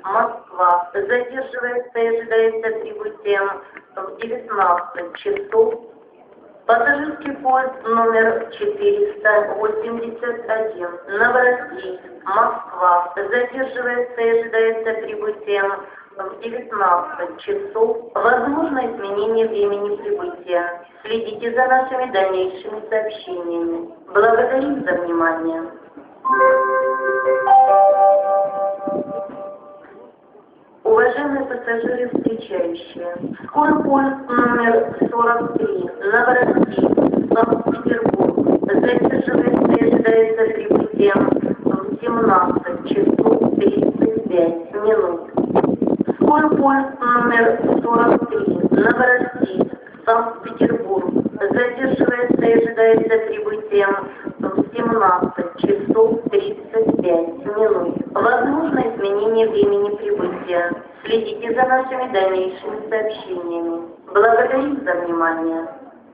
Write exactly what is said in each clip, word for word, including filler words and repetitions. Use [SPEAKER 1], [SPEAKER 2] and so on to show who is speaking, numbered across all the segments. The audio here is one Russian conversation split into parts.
[SPEAKER 1] Москва. Задерживается и ожидается прибытием в девятнадцать часов. Пассажирский поезд номер четыреста восемьдесят один. Новороссийск. Москва. Задерживается и ожидается прибытием в девятнадцать часов. Возможно изменение времени прибытия. Следите за нашими дальнейшими сообщениями. Благодарим за внимание. Уважаемые пассажиры, встречающие, скорый поезд номер сорок три, Новороссийск, Санкт-Петербург, задерживается и ожидается прибытием в семнадцать часов тридцать пять минут. Скорый поезд номер сорок три, Новороссийск, Санкт-Петербург, задерживается и ожидается прибытием в семнадцать часов тридцать пять минут. Возможно изменение времени прибытия. Следите за нашими дальнейшими сообщениями. Благодарим за внимание.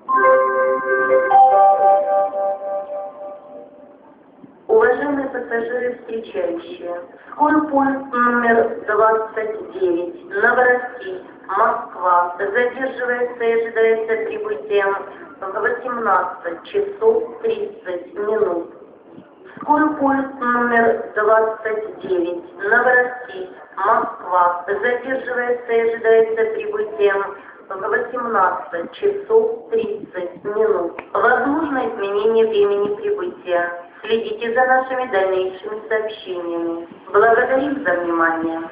[SPEAKER 1] Уважаемые пассажиры, встречающие, скорый поезд номер двадцать девять, Новороссийск, Москва, задерживается и ожидается прибытием в восемнадцать часов тридцать минут. Скорый поезд номер двадцать девять, Новороссийск, Москва, задерживается и ожидается прибытием в восемнадцать часов тридцать минут. Возможно изменение времени прибытия. Следите за нашими дальнейшими сообщениями. Благодарим за внимание.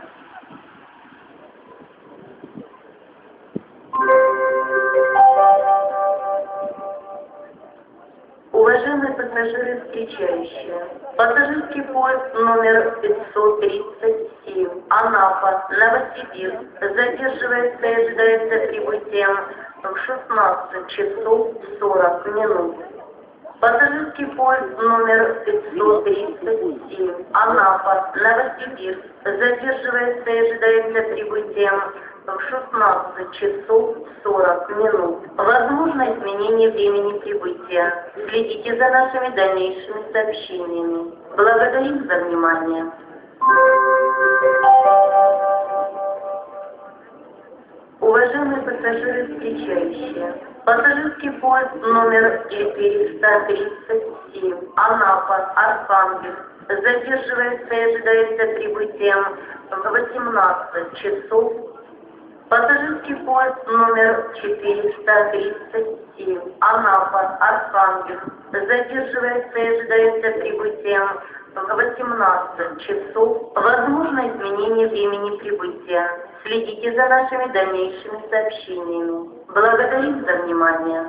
[SPEAKER 1] Уважаемые пассажиры, встречающие, пассажирский поезд номер пятьсот тридцать семь, Анапа, Новосибирск, задерживается и ожидается прибытием в шестнадцать часов сорок минут. Пассажирский поезд номер пятьсот тридцать семь, Анапа, Новосибирск, задерживается и ожидается прибытием в шестнадцать часов сорок минут. Возможно изменение времени прибытия. Следите за нашими дальнейшими сообщениями. Благодарим за внимание. Уважаемые пассажиры, встречающие, пассажирский поезд номер четыреста тридцать семь, Анапа, Архангельск, задерживается и ожидается прибытием в восемнадцать часов. Пассажирский поезд номер четыреста тридцать семь, Анапа, Архангельск, задерживается и ожидается прибытием в восемнадцать часов. Возможно изменение времени прибытия. Следите за нашими дальнейшими сообщениями. Благодарим за внимание.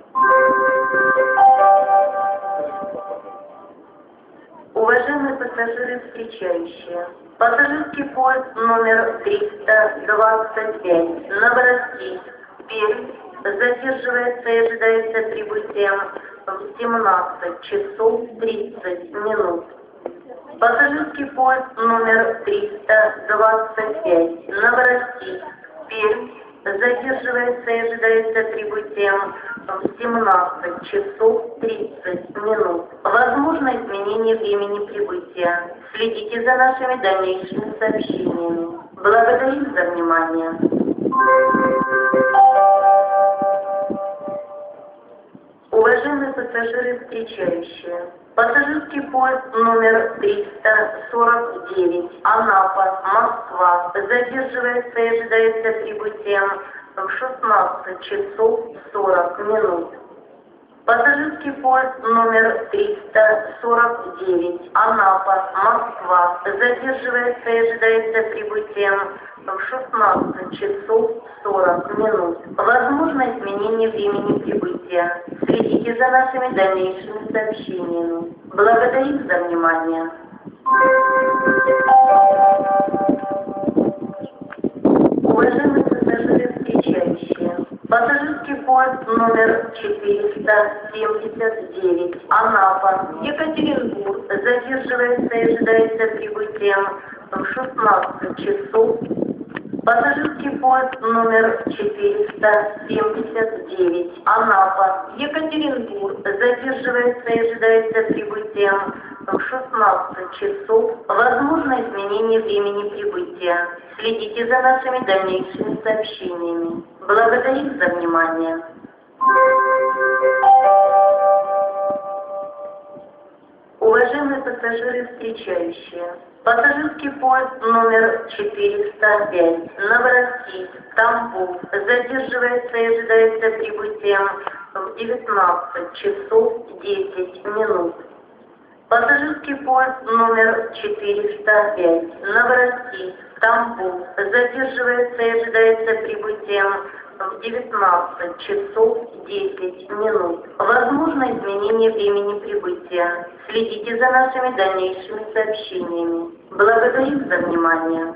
[SPEAKER 1] Уважаемые пассажиры, встречающие, пассажирский поезд номер триста двадцать пять, Новороссийск, Пермь, задерживается и ожидается прибытием в семнадцать часов тридцать минут. Пассажирский поезд номер триста двадцать пять, Новороссийск, Пермь, задерживается и ожидается прибытием в семнадцать часов тридцать минут. Возможно изменение времени прибытия. Следите за нашими дальнейшими сообщениями. Благодарим за внимание. Уважаемые пассажиры, встречающие, пассажирский поезд номер триста сорок девять, Анапа, Москва, задерживается и ожидается прибытием в шестнадцать часов сорок минут. Пассажирский поезд номер триста сорок девять, Анапа, Москва, задерживается и ожидается прибытием в шестнадцать часов сорок минут. Возможно изменение времени прибытия. Следите за нашими дальнейшими сообщениями. Благодарим за внимание. Уважаемые пассажиры, встречающие, пассажирский поезд номер четыреста семьдесят девять, Анапа, Екатеринбург, задерживается и ожидается прибытием в шестнадцать часов. Пассажирский поезд номер четыреста семьдесят девять, Анапа, Екатеринбург, задерживается и ожидается прибытием в шестнадцать часов. Возможно изменение времени прибытия. Следите за нашими дальнейшими сообщениями. Благодарим за внимание. Уважаемые пассажиры, встречающие, пассажирский поезд номер четыреста пять, Новороссийск, Тамбов, задерживается и ожидается прибытием в девятнадцать часов десять минут. Пассажирский поезд номер четыреста пять, Новороссийск, Тамбов, задерживается и ожидается прибытием в девятнадцать часов десять минут. Возможно изменение времени прибытия. Следите за нашими дальнейшими сообщениями. Благодарим за внимание.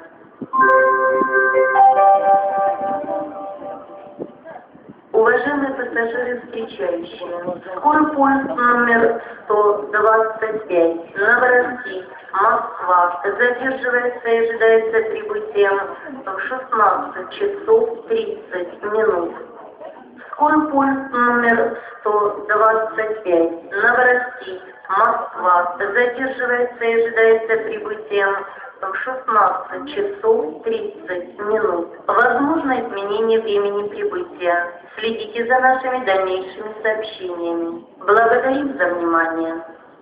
[SPEAKER 1] Уважаемые пассажиры, встречающие, скорый поезд номер сто двадцать пять, Новороссийск, Москва, задерживается и ожидается прибытием в шестнадцать часов тридцать минут. Скорый поезд номер сто двадцать пять, Новороссийск, Москва, задерживается и ожидается прибытием в шестнадцать часов тридцать минут. Возможно изменение времени прибытия. Следите за нашими дальнейшими сообщениями. Благодарим за внимание.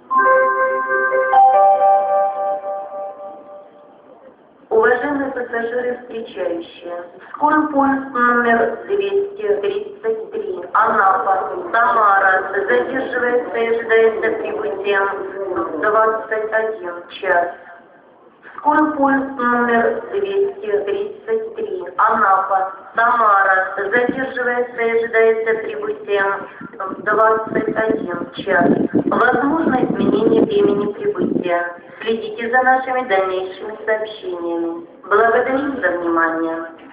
[SPEAKER 1] Уважаемые пассажиры, встречающие, скорый поезд номер двести тридцать три, Анапа, Самара, задерживается и ожидается прибытием в двадцать один час. Скорый поезд номер двести тридцать три, Анапа, Самара, задерживается и ожидается прибытием в двадцать один час. Возможно изменение времени прибытия. Следите за нашими дальнейшими сообщениями. Благодарим за внимание.